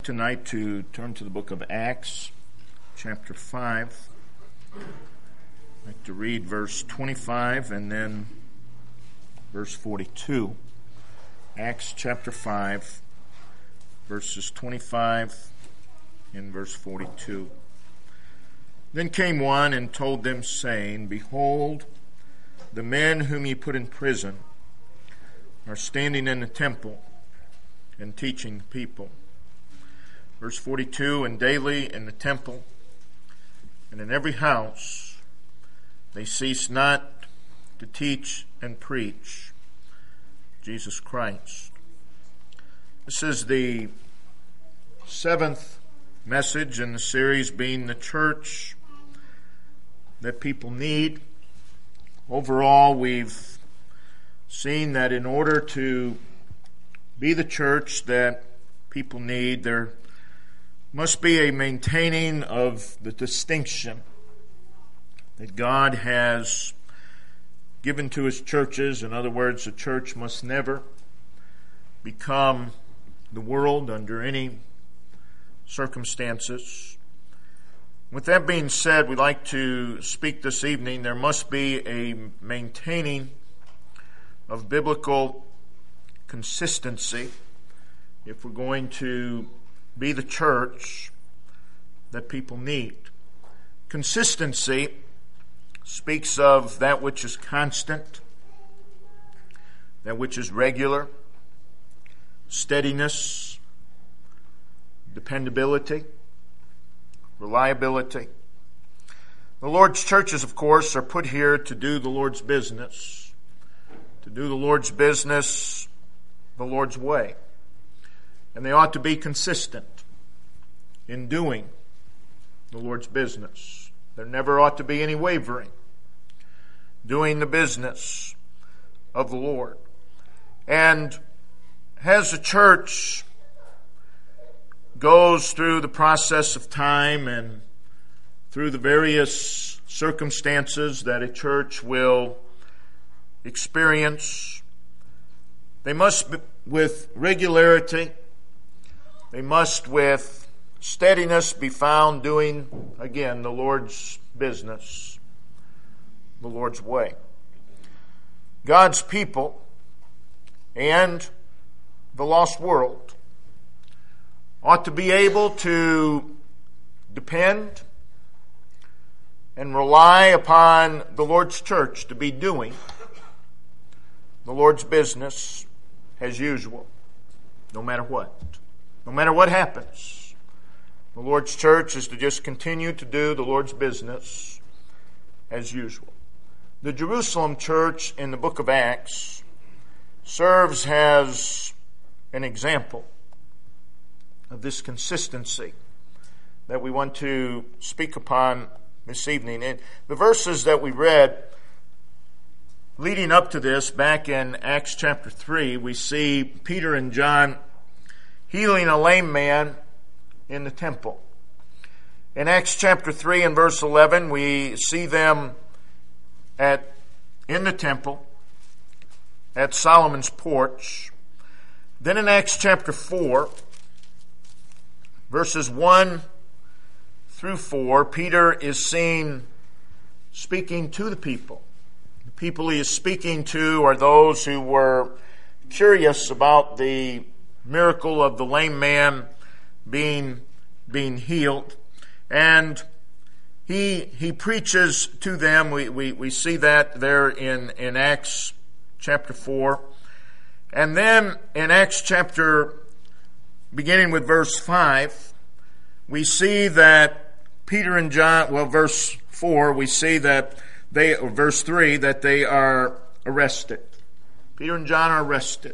tonight to turn to the book of Acts, chapter 5. I'd like to read verse 25 and then verse 42. Acts chapter 5, verses 25 and verse 42. Then came one and told them, saying, Behold, the men whom ye put in prison are standing in the temple and teaching the people. Verse 42, and daily in the temple and in every house they cease not to teach and preach Jesus Christ. This is the seventh message in the series, being the church that people need. Overall, we've seen that in order to be the church that people need, there must be a maintaining of the distinction that God has given to His churches. In other words, a church must never become the world under any circumstances. With that being said, we'd like to speak this evening. There must be a maintaining of biblical consistency if we're going to be the church that people need. Consistency speaks of that which is constant, that which is regular, steadiness, dependability, reliability. The Lord's churches, of course, are put here to do the Lord's business, to do the Lord's business the Lord's way. And they ought to be consistent in doing the Lord's business. There never ought to be any wavering doing the business of the Lord. And as the church goes through the process of time and through the various circumstances that a church will experience, they must, with regularity, they must with steadiness be found doing, again, the Lord's business, the Lord's way. God's people and the lost world ought to be able to depend and rely upon the Lord's church to be doing the Lord's business as usual, no matter what. No matter what happens, the Lord's church is to just continue to do the Lord's business as usual. The Jerusalem church in the book of Acts serves as an example of this consistency that we want to speak upon this evening. In the verses that we read leading up to this, back in Acts chapter 3, we see Peter and John healing a lame man in the temple. In Acts chapter 3 and verse 11, we see them in the temple at Solomon's porch. Then in Acts chapter 4, verses 1 through 4, Peter is seen speaking to the people. The people he is speaking to are those who were curious about the miracle of the lame man being healed. And he preaches to them. We see that there in Acts chapter 4. And then in Acts chapter, beginning with verse 5, we see that Peter and John, verse 4, we see that verse 3, that they are arrested. Peter and John are arrested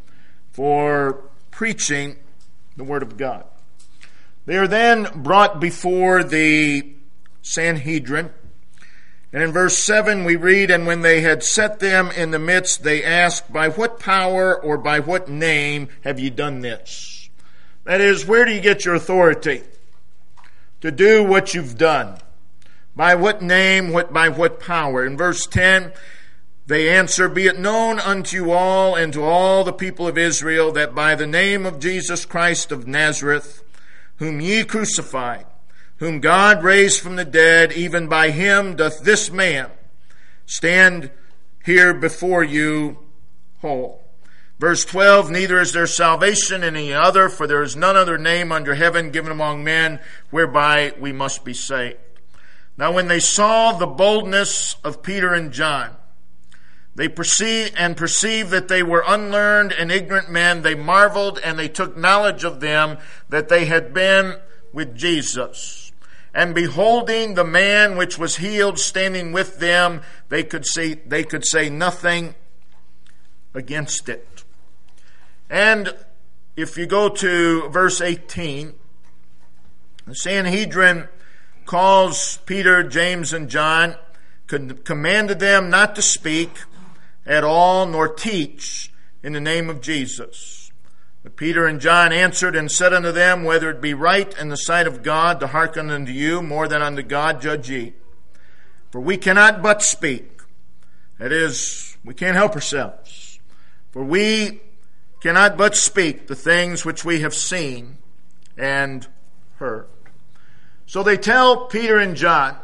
for preaching the Word of God. They are then brought before the Sanhedrin. And in verse 7 we read, And when they had set them in the midst, they asked, By what power or by what name have you done this? That is, where do you get your authority to do what you've done? By what name, by what power? In verse 10, they answer, Be it known unto you all and to all the people of Israel that by the name of Jesus Christ of Nazareth, whom ye crucified, whom God raised from the dead, even by him doth this man stand here before you whole. Verse 12, neither is there salvation in any other, for there is none other name under heaven given among men whereby we must be saved. Now when they saw the boldness of Peter and John, they perceived that they were unlearned and ignorant men. They marveled, and they took knowledge of them that they had been with Jesus. And beholding the man which was healed standing with them, they could say nothing against it. And if you go to verse 18, the Sanhedrin calls Peter, James, and John, commanded them not to speak at all, nor teach in the name of Jesus. But Peter and John answered and said unto them, whether it be right in the sight of God to hearken unto you, more than unto God judge ye. For we cannot but speak. That is, we can't help ourselves. For we cannot but speak the things which we have seen and heard. So they tell Peter and John,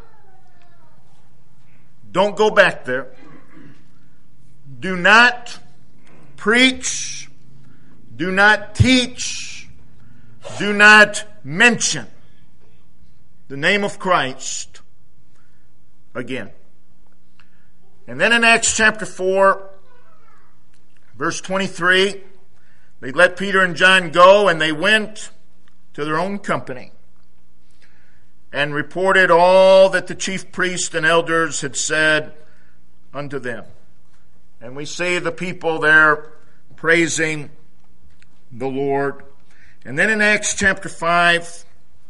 don't go back there. Do not preach, do not teach, do not mention the name of Christ again. And then in Acts chapter 4, verse 23, they let Peter and John go, and they went to their own company and reported all that the chief priests and elders had said unto them. And we see the people there praising the Lord. And then in Acts chapter 5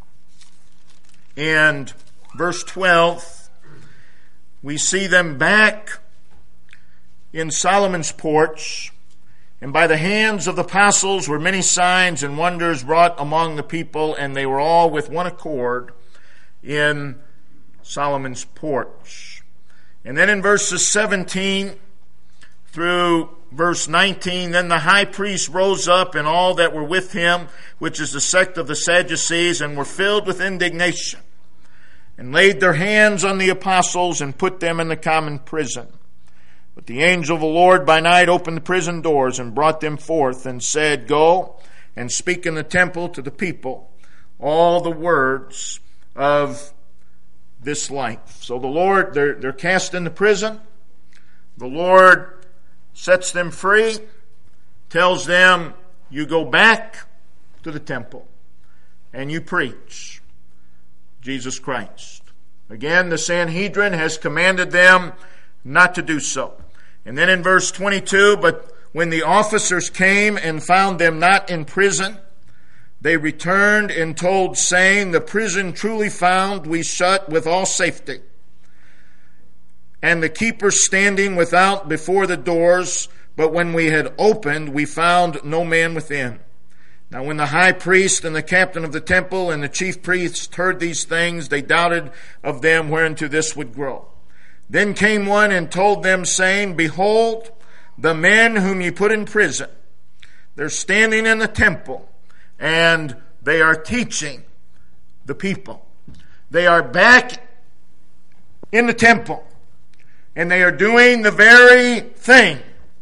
and verse 12, we see them back in Solomon's porch. And by the hands of the apostles were many signs and wonders wrought among the people, and they were all with one accord in Solomon's porch. And then in verses 17 through verse 19, then the high priest rose up and all that were with him, which is the sect of the Sadducees, and were filled with indignation, and laid their hands on the apostles and put them in the common prison. But the angel of the Lord by night opened the prison doors and brought them forth and said, go and speak in the temple to the people all the words of this life. So the Lord, they're cast into prison. The Lord sets them free, tells them, you go back to the temple and you preach Jesus Christ. Again, the Sanhedrin has commanded them not to do so. And then in verse 22, but when the officers came and found them not in prison, they returned and told, saying, the prison truly found we shut with all safety, and the keepers standing without before the doors, but when we had opened, we found no man within. Now when the high priest and the captain of the temple and the chief priests heard these things, they doubted of them whereunto this would grow. Then came one and told them, saying, behold, the men whom ye put in prison, they're standing in the temple, and they are teaching the people. They are back in the temple, and they are doing the very thing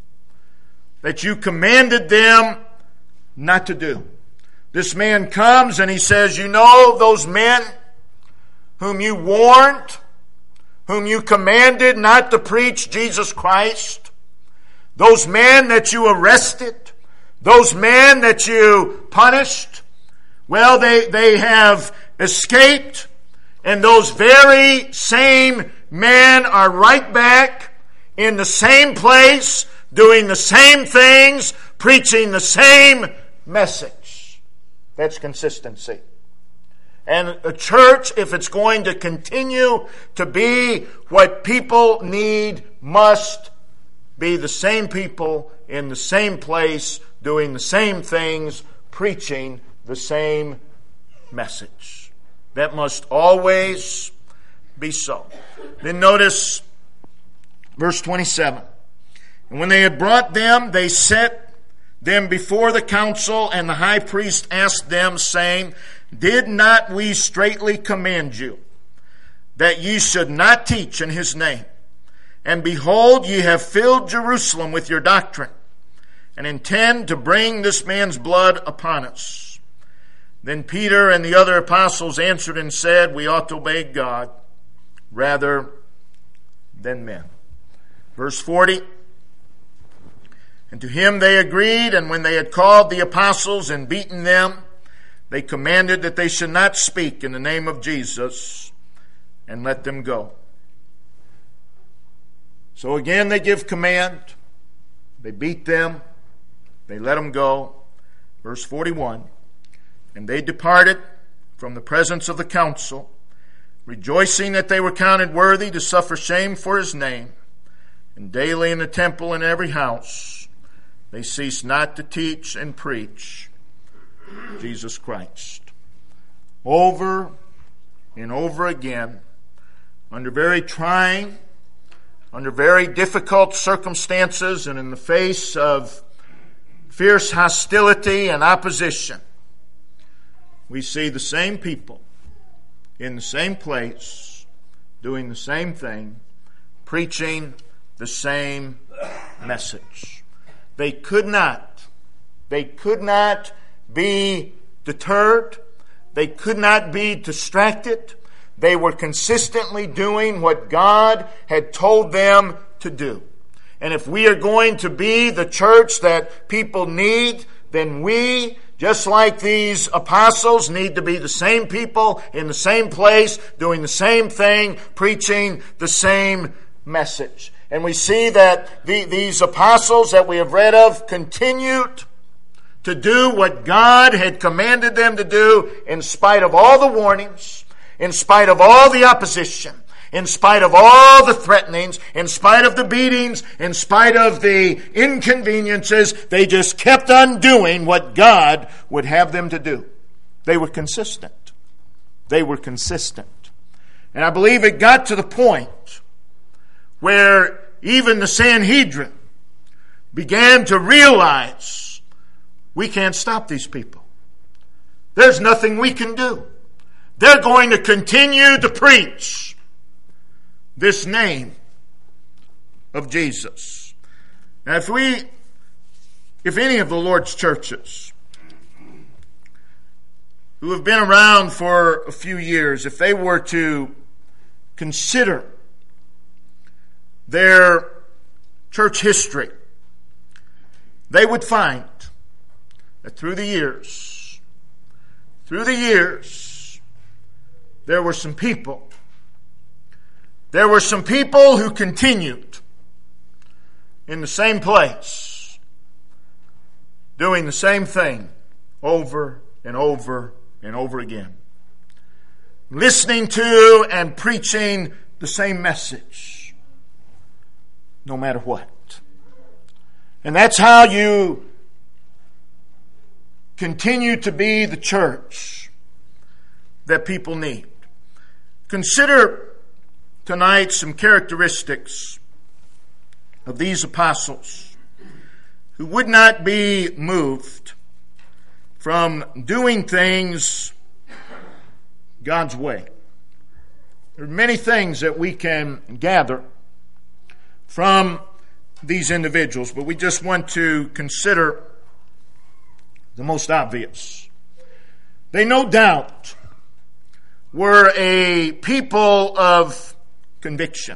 that you commanded them not to do. This man comes and he says, you know those men whom you warned, whom you commanded not to preach Jesus Christ, those men that you arrested, those men that you punished, well, they have escaped, and those very same men are right back in the same place, doing the same things, preaching the same message. That's consistency. And a church, if it's going to continue to be what people need, must be the same people in the same place, doing the same things, preaching the same message. That must always be so. Then notice verse 27. And when they had brought them, they set them before the council, and the high priest asked them, saying, Did not we straitly command you that ye should not teach in his name? And behold, ye have filled Jerusalem with your doctrine, and intend to bring this man's blood upon us. Then Peter and the other apostles answered and said, we ought to obey God rather than men. Verse 40, and to him they agreed, and when they had called the apostles and beaten them, they commanded that they should not speak in the name of Jesus, and let them go. So again they give command, they beat them, they let them go. Verse 41, and they departed from the presence of the council, rejoicing that they were counted worthy to suffer shame for his name. And daily in the temple and every house, they ceased not to teach and preach Jesus Christ. Over and over again, under very trying, under very difficult circumstances, and in the face of fierce hostility and opposition, we see the same people in the same place, doing the same thing, preaching the same message. They could not be deterred. They could not be distracted. They were consistently doing what God had told them to do. And if we are going to be the church that people need, then we, just like these apostles, need to be the same people in the same place, doing the same thing, preaching the same message. And we see that these apostles that we have read of continued to do what God had commanded them to do in spite of all the warnings, in spite of all the opposition, in spite of all the threatenings, in spite of the beatings, in spite of the inconveniences. They just kept on doing what God would have them to do. They were consistent. They were consistent. And I believe it got to the point where even the Sanhedrin began to realize, we can't stop these people. There's nothing we can do. They're going to continue to preach this name of Jesus. Now, if any of the Lord's churches who have been around for a few years, if they were to consider their church history, they would find that through the years, there were some people who continued in the same place, doing the same thing over and over and over again, listening to and preaching the same message, no matter what. And that's how you continue to be the church that people need. Consider tonight some characteristics of these apostles who would not be moved from doing things God's way. There are many things that we can gather from these individuals, but we just want to consider the most obvious. They no doubt were a people of conviction.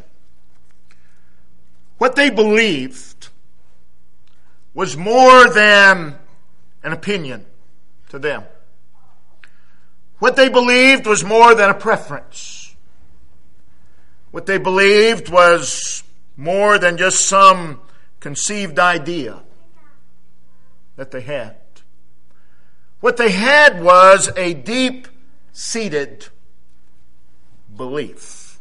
What they believed was more than an opinion to them. What they believed was more than a preference. What they believed was more than just some conceived idea that they had. What they had was a deep-seated belief.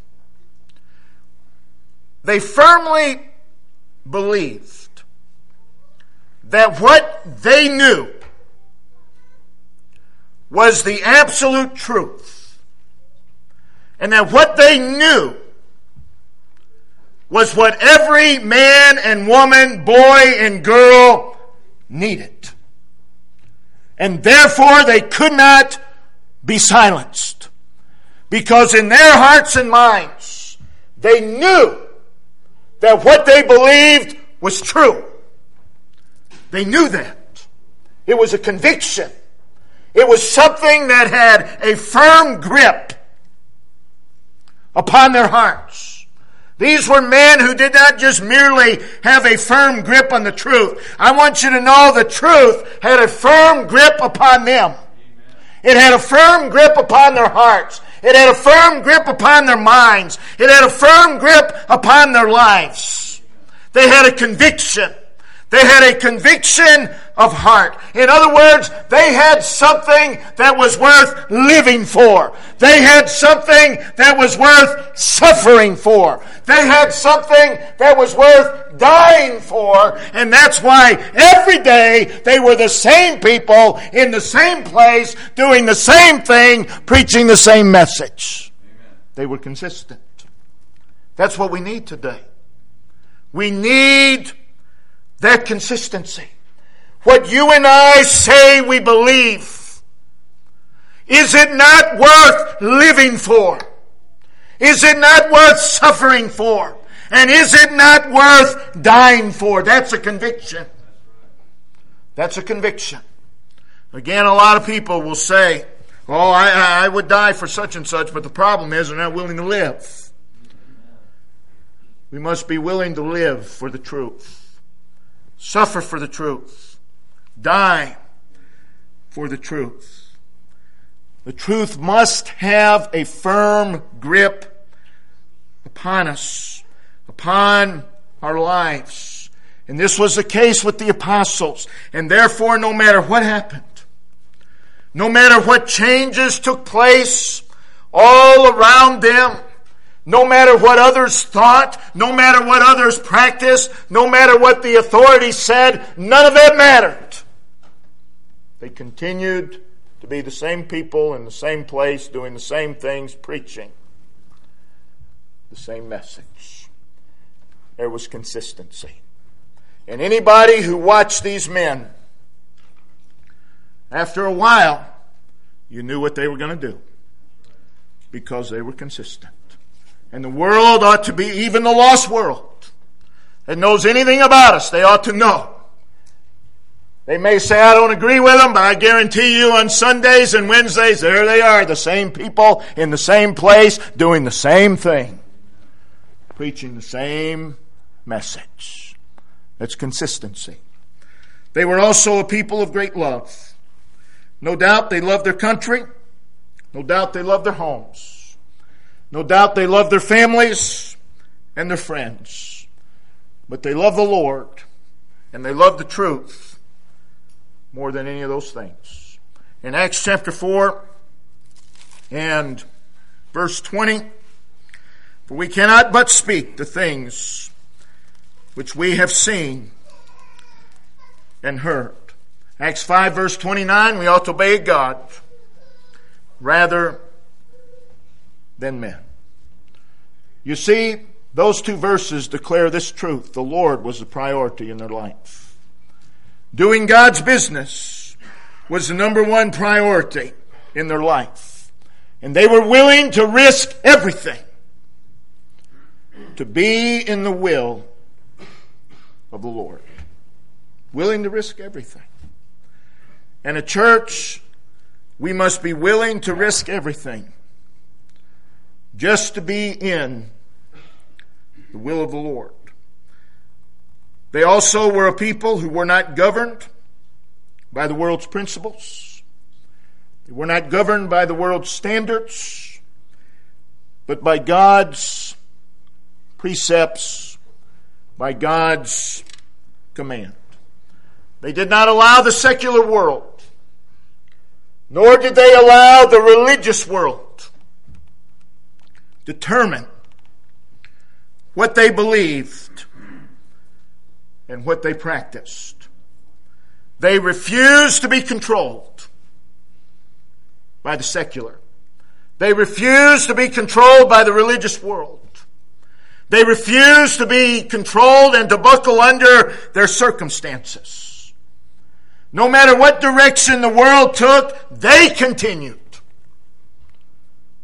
They firmly believed that what they knew was the absolute truth, and that what they knew was what every man and woman, boy and girl needed. And therefore they could not be silenced. Because in their hearts and minds, they knew that what they believed was true. They knew that. It was a conviction. It was something that had a firm grip upon their hearts. These were men who did not just merely have a firm grip on the truth. I want you to know the truth had a firm grip upon them. It had a firm grip upon their hearts. It had a firm grip upon their minds. It had a firm grip upon their lives. They had a conviction. They had a conviction of heart. In other words, they had something that was worth living for. They had something that was worth suffering for. They had something that was worth dying for. And that's why every day they were the same people in the same place, doing the same thing, preaching the same message. Amen. They were consistent. That's what we need today. We need that consistency. What you and I say we believe, is it not worth living for? Is it not worth suffering for? And is it not worth dying for? That's a conviction. That's a conviction. Again, a lot of people will say, oh, I would die for such and such, but the problem is they're not willing to live. We must be willing to live for the truth. Suffer for the truth. Die for the truth. The truth must have a firm grip upon us, upon our lives. And this was the case with the apostles. And therefore, no matter what happened, no matter what changes took place all around them, no matter what others thought, no matter what others practiced, no matter what the authorities said, none of that mattered. They continued to be the same people in the same place, doing the same things, preaching the same message. There was consistency. And anybody who watched these men, after a while, you knew what they were going to do because they were consistent. And the world ought to be, even the lost world that knows anything about us, they ought to know. They may say, I don't agree with them, but I guarantee you on Sundays and Wednesdays, there they are, the same people in the same place, doing the same thing, preaching the same message. That's consistency. They were also a people of great love. No doubt they loved their country. No doubt they loved their homes. No doubt they loved their families and their friends. But they loved the Lord and they loved the truth more than any of those things. In Acts chapter 4 and verse 20, for we cannot but speak the things which we have seen and heard. Acts 5 verse 29, we ought to obey God rather than men. You see, those two verses declare this truth. The Lord was the priority in their life. Doing God's business was the number one priority in their life. And they were willing to risk everything to be in the will of the Lord. Willing to risk everything. And a church, we must be willing to risk everything just to be in the will of the Lord. They also were a people who were not governed by the world's principles. They were not governed by the world's standards, but by God's precepts, by God's command. They did not allow the secular world, nor did they allow the religious world determine what they believed and what they practiced. They refused to be controlled by the secular. They refused to be controlled by the religious world. They refused to be controlled and to buckle under their circumstances. No matter what direction the world took, they continued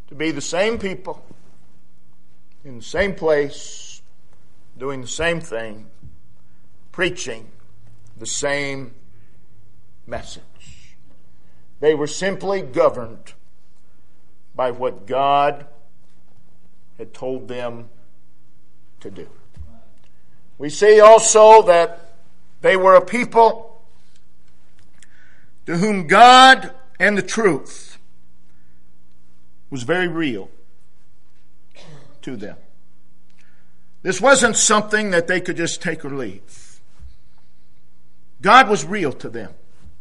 to be the same people, in the same place, doing the same thing, preaching the same message. They were simply governed by what God had told them to do. We see also that they were a people to whom God and the truth was very real to them. This wasn't something that they could just take or leave. God was real to them.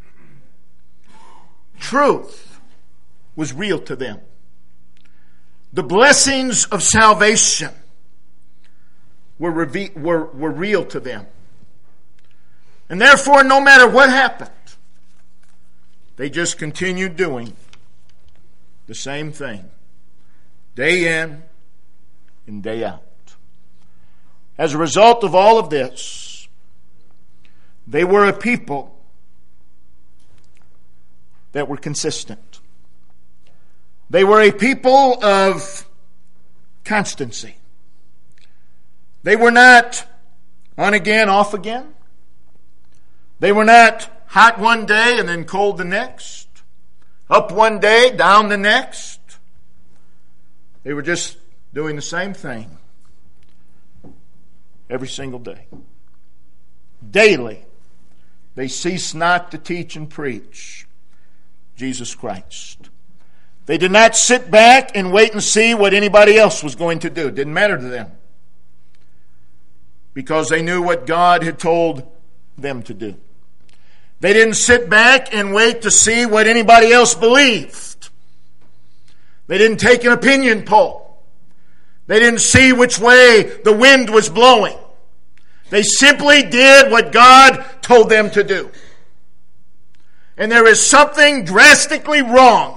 Truth was real to them. The blessings of salvation were real to them. And therefore, no matter what happened, they just continued doing the same thing, day in and day out. As a result of all of this, they were a people that were consistent. They were a people of constancy. They were not on again, off again. They were not hot one day and then cold the next. Up one day, down the next. They were just doing the same thing every single day. Daily, they ceased not to teach and preach Jesus Christ. They did not sit back and wait and see what anybody else was going to do. It didn't matter to them, because they knew what God had told them to do. They didn't sit back and wait to see what anybody else believed. They didn't take an opinion poll. They didn't see which way the wind was blowing. They simply did what God told them to do. And there is something drastically wrong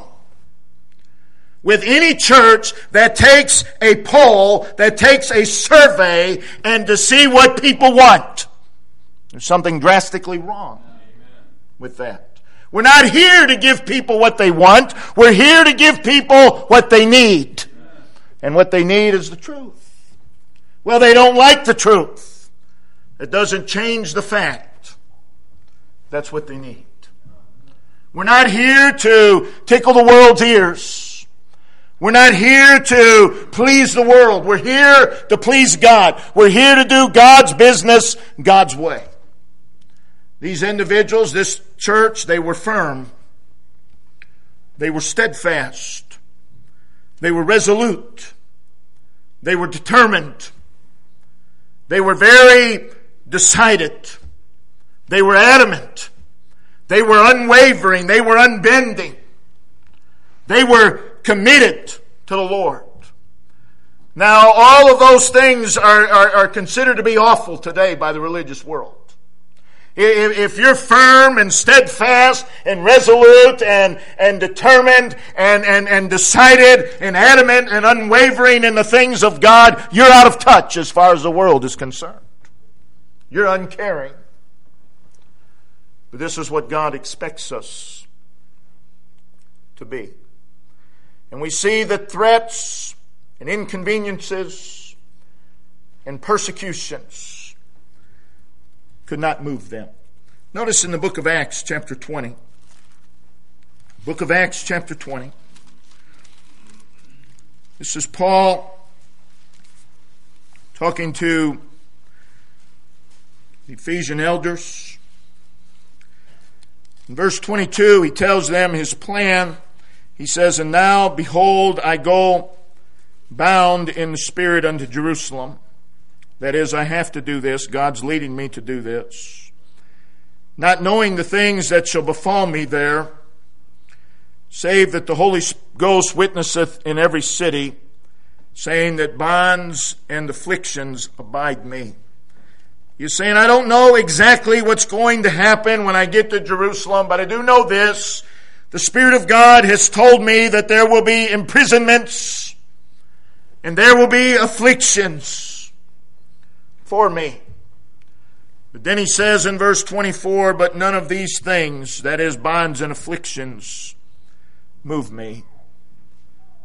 with any church that takes a poll, that takes a survey, and to see what people want. There's something drastically wrong with that. We're not here to give people what they want. We're here to give people what they need. And what they need is the truth. Well, they don't like the truth. It doesn't change the fact. That's what they need. We're not here to tickle the world's ears. We're not here to please the world. We're here to please God. We're here to do God's business God's way. These individuals, this church, they were firm. They were steadfast. They were resolute. They were determined. They were very decided. They were adamant. They were unwavering. They were unbending. They were committed to the Lord. Now, all of those things are considered to be awful today by the religious world. If you're firm and steadfast and resolute and determined and decided and adamant and unwavering in the things of God, you're out of touch as far as the world is concerned. You're uncaring. But this is what God expects us to be. And we see that threats and inconveniences and persecutions could not move them. Notice in the book of Acts chapter 20. Book of Acts chapter 20. This is Paul talking to the Ephesian elders. In verse 22, he tells them his plan. He says, "And now, behold, I go bound in the Spirit unto Jerusalem." That is, I have to do this. God's leading me to do this. "Not knowing the things that shall befall me there, save that the Holy Ghost witnesseth in every city, saying that bonds and afflictions abide me." You're saying, I don't know exactly what's going to happen when I get to Jerusalem, but I do know this. The Spirit of God has told me that there will be imprisonments and there will be afflictions for me. But then he says in verse 24, "But none of these things," that is bonds and afflictions, "move me."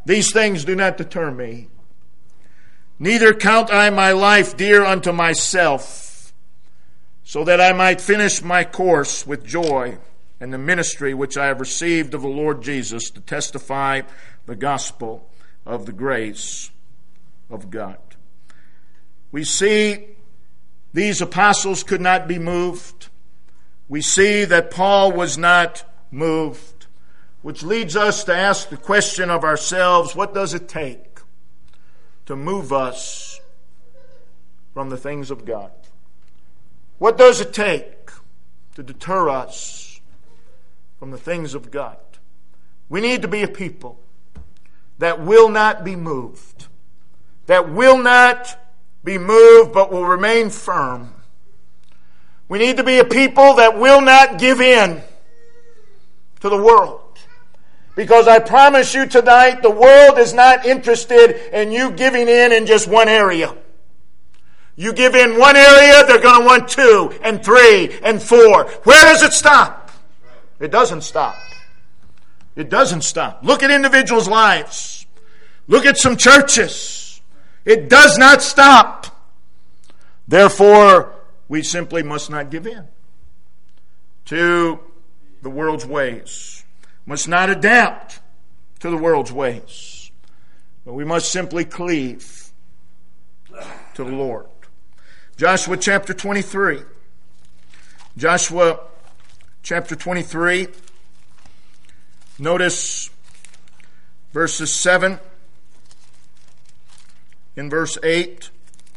These things do not deter me. Neither count I my life dear unto myself, so that I might finish my course with joy and the ministry which I have received of the Lord Jesus to testify the gospel of the grace of God. We see these apostles could not be moved. We see that Paul was not moved, which leads us to ask the question of ourselves, what does it take to move us from the things of God? What does it take to deter us from the things of God? We need to be a people that will not be moved, that will not be moved but will remain firm. We need to be a people that will not give in to the world. Because I promise you tonight, the world is not interested in you giving in just one area. You give in one area, they're going to want 2 and 3 and 4. Where does it stop? It doesn't stop. It doesn't stop. Look at individuals' lives. Look at some churches. It does not stop. Therefore, we simply must not give in to the world's ways. Must not adapt to the world's ways. But we must simply cleave to the Lord. Joshua chapter 23. Joshua chapter 23. Notice verses 7 and verse 8.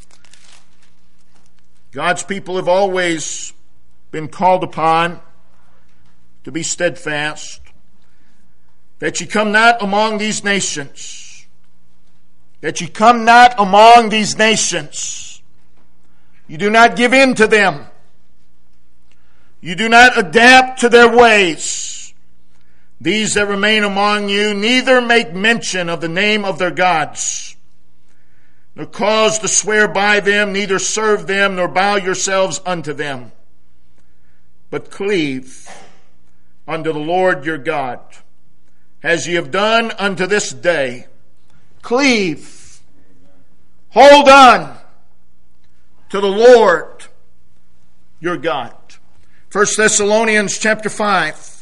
God's people have always been called upon to be steadfast, that ye come not among these nations, that ye come not among these nations. You do not give in to them. You do not adapt to their ways. These that remain among you neither make mention of the name of their gods, nor cause to swear by them, neither serve them, nor bow yourselves unto them, but cleave unto the Lord your God, as ye have done unto this day. Cleave. Hold on to the Lord your God. 1 Thessalonians chapter 5.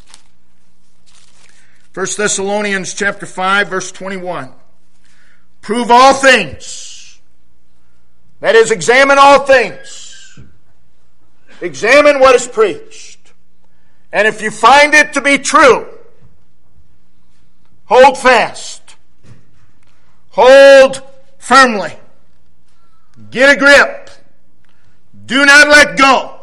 1 Thessalonians chapter 5, verse 21. Prove all things. That is, examine all things. Examine what is preached. And if you find it to be true, hold fast. Hold firmly. Get a grip. Do not let go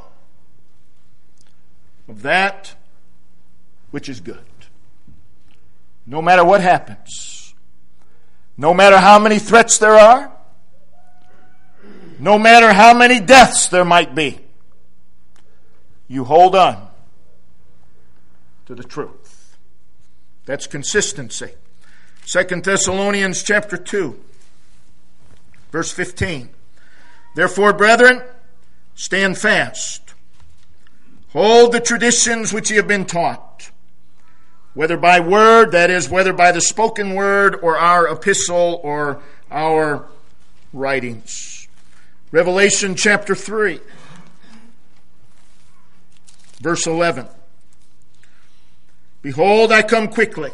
of that which is good. No matter what happens. No matter how many threats there are. No matter how many deaths there might be. You hold on to the truth. That's consistency. 2 Thessalonians chapter 2, verse 15. Therefore, brethren, stand fast. Hold the traditions which ye have been taught, whether by word, that is, whether by the spoken word, or our epistle, or our writings. Revelation chapter 3, verse 11. Behold, I come quickly.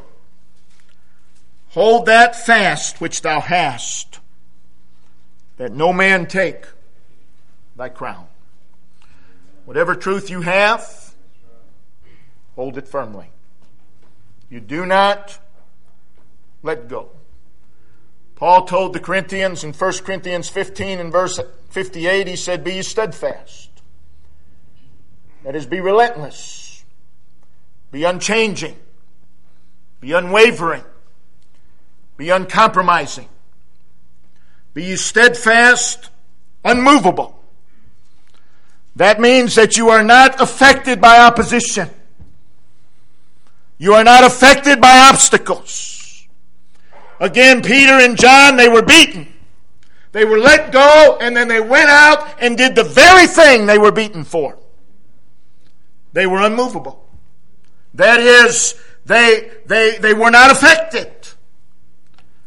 Hold that fast which thou hast, that no man take thy crown. Whatever truth you have, hold it firmly. You do not let go. Paul told the Corinthians in 1 Corinthians 15 and verse 58, he said, be ye steadfast. That is, be relentless. Be unchanging. Be unwavering. Be uncompromising. Be ye steadfast, unmovable. That means that you are not affected by opposition. You are not affected by obstacles. Again, Peter and John, they were beaten. They were let go, and then they went out and did the very thing they were beaten for. They were unmovable. That is, they were not affected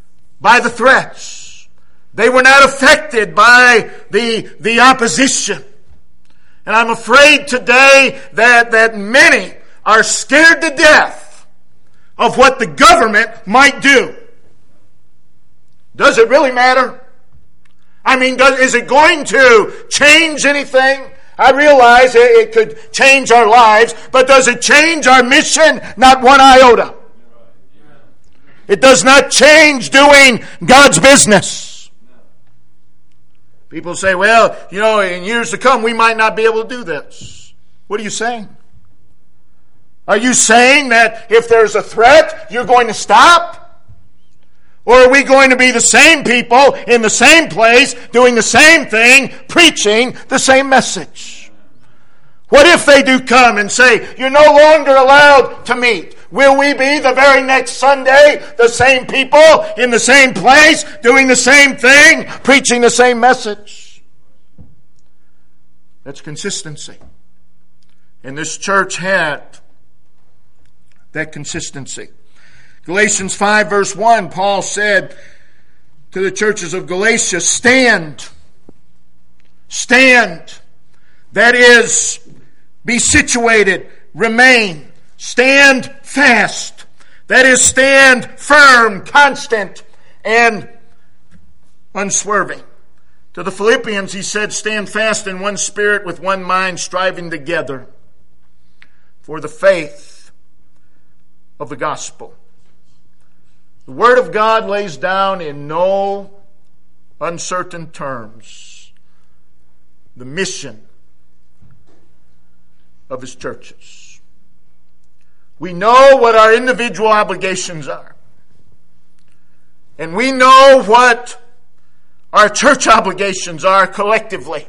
by the threats. They were not affected by the opposition. And I'm afraid today that many are scared to death of what the government might do. Does it really matter? I mean, is it going to change anything? I realize it could change our lives, but does it change our mission? Not one iota. It does not change doing God's business. People say, well, in years to come, we might not be able to do this. What are you saying? Are you saying that if there's a threat, you're going to stop? Or are we going to be the same people in the same place, doing the same thing, preaching the same message? What if they do come and say, you're no longer allowed to meet? Will we be the very next Sunday the same people in the same place, doing the same thing, preaching the same message? That's consistency. And this church had that consistency. Galatians 5 verse 1, Paul said to the churches of Galatia, stand. Stand. That is, be situated, remain. Stand fast. That is, stand firm, constant, and unswerving. To the Philippians, he said, stand fast in one spirit with one mind, striving together for the faith of the gospel. The Word of God lays down in no uncertain terms the mission of His churches. We know what our individual obligations are. And we know what our church obligations are collectively.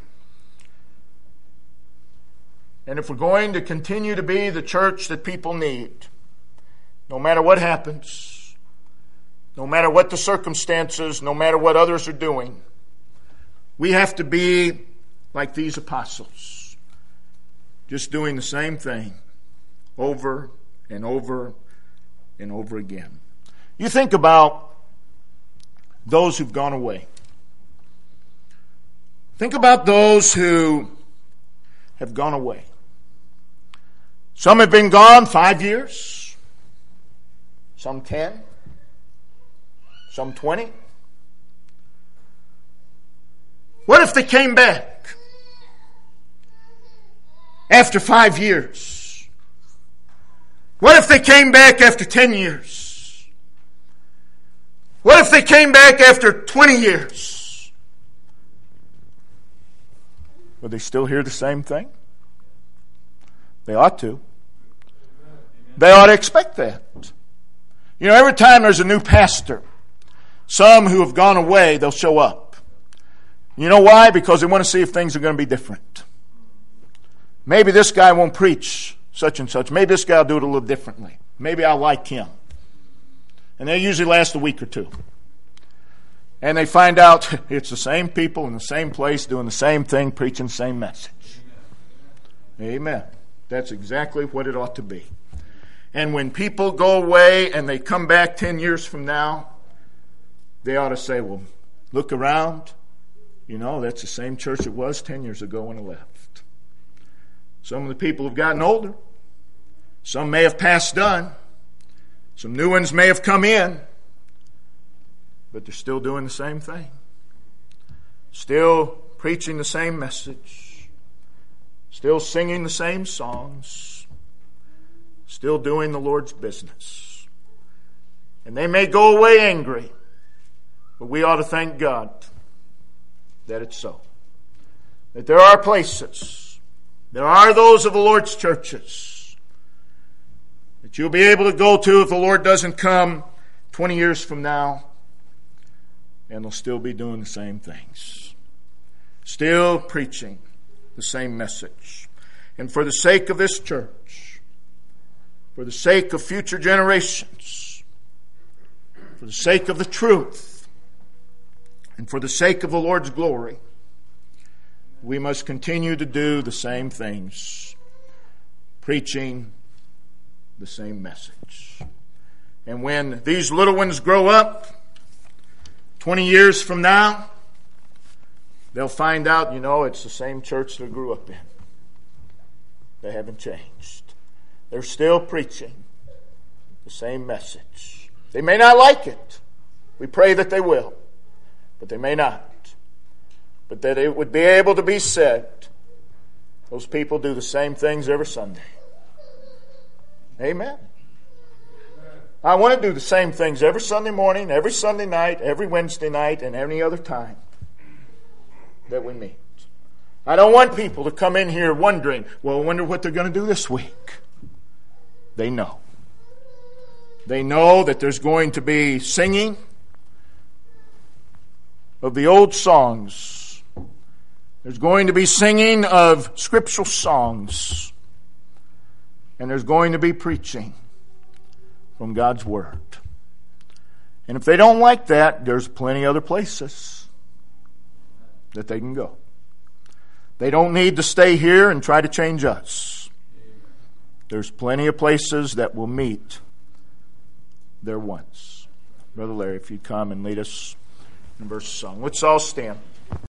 And if we're going to continue to be the church that people need, no matter what happens, no matter what the circumstances, no matter what others are doing, we have to be like these apostles, just doing the same thing over and over and over again. You think about those who've gone away. Think about those who have gone away. Some have been gone 5 years, some 10, some 20. What if they came back after 5 years? What if they came back after 10 years? What if they came back after 20 years? Would they still hear the same thing? They ought to. They ought to expect that. Every time there's a new pastor, some who have gone away, they'll show up. You know why? Because they want to see if things are going to be different. Maybe this guy won't preach such and such. Maybe this guy will do it a little differently. Maybe I'll like him. And they usually last a week or two. And they find out it's the same people in the same place doing the same thing, preaching the same message. Amen. That's exactly what it ought to be. And when people go away and they come back 10 years from now, they ought to say, well, look around. That's the same church it was 10 years ago when I left. Some of the people have gotten older. Some may have passed on. Some new ones may have come in. But they're still doing the same thing. Still preaching the same message. Still singing the same songs. Still doing the Lord's business. And they may go away angry. But we ought to thank God that it's so. That there are places, there are those of the Lord's churches that you'll be able to go to if the Lord doesn't come 20 years from now, and they'll still be doing the same things. Still preaching the same message. And for the sake of this church, for the sake of future generations, for the sake of the truth, and for the sake of the Lord's glory, we must continue to do the same things, preaching the same message. And when these little ones grow up, 20 years from now, they'll find out, it's the same church they grew up in. They haven't changed. They're still preaching the same message. They may not like it. We pray that they will. But they may not. But that it would be able to be said, those people do the same things every Sunday. Amen. I want to do the same things every Sunday morning, every Sunday night, every Wednesday night, and any other time that we meet. I don't want people to come in here wondering, well, I wonder what they're going to do this week. They know. They know that there's going to be singing of the old songs. There's going to be singing of scriptural songs. And there's going to be preaching from God's Word. And if they don't like that, there's plenty other places that they can go. They don't need to stay here and try to change us. There's plenty of places that will meet their wants. Brother Larry, if you'd come and lead us in a verse of song. Let's all stand.